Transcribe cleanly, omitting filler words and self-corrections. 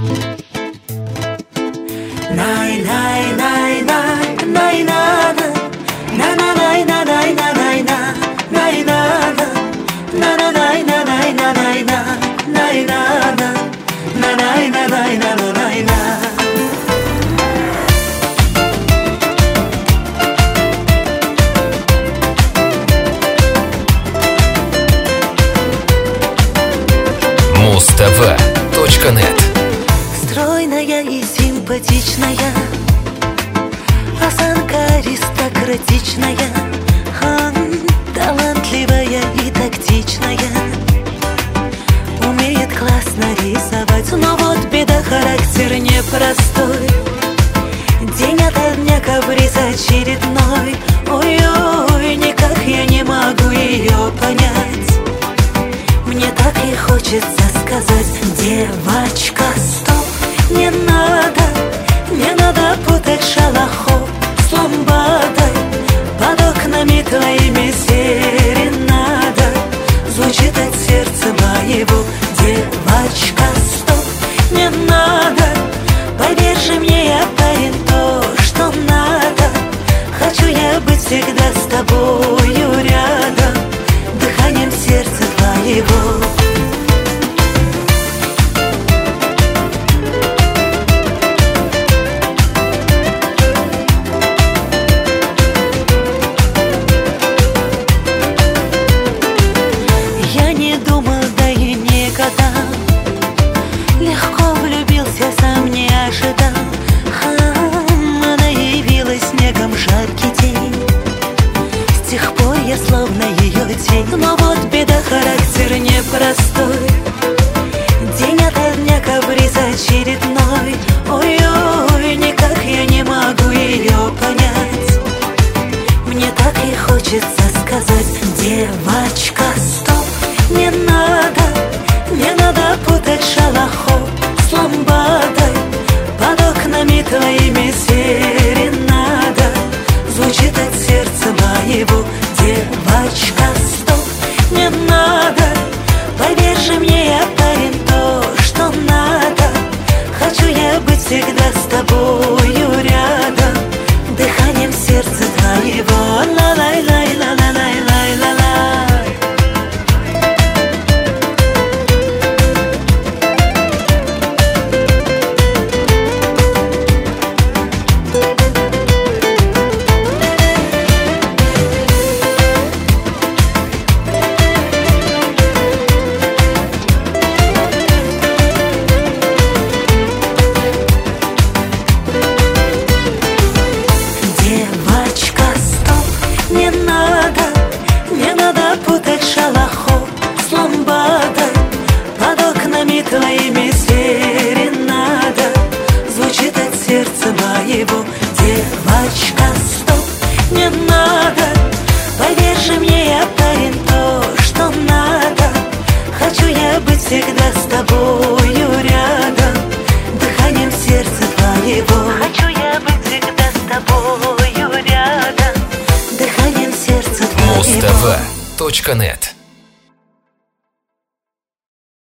Муз-ТВ.нет. Стройная и симпатичная, осанка аристократичная, талантливая и тактичная, умеет классно рисовать. Но вот беда, характер непростой, день ото дня каприз очередной. Ой-ой, никак я не могу ее понять. Мне так и хочется сказать: девочка, стоп, не надо путать шалахов с ламбадой. Под окнами твоими серенада звучит от сердца моего. Девочка, стоп, не надо, поверь же мне, я парень, то, что надо. Хочу я быть всегда с тобою рядом, дыханием сердца твоего. Я не думал, да и никогда, легко влюбился, сам не ожидал. Она явилась снегом жаркий день, с тех пор я словно ее тень. Но вот беда, характер непростой, день ото дня каприз очередной. Ой-ой, никак я не могу ее понять. Мне так и хочется сказать: девочка, стоп, не надо путать шалахов с ламбадой. Под окнами твоими серенада звучит от сердца моего. Девочка, стоп, не надо, поверь же мне, я парень, то, что надо. Хочу я быть всегда с тобою рядом, дыханием сердца твоего. Ла-лай-лай-ла-лай-лай-лай-лай. Девочка, стоп, не надо путать шалахов с ламбадой. Под окнами твоими серенада звучит от сердца моего. Девочка, стоп, не надо, поверь же мне, я парень, то, что надо. Хочу я быть всегда с тобою рядом, дыханием сердца твоего. Хочу я быть всегда с тобою рядом, дыханием сердца твоего. Муз-ТВ.нет.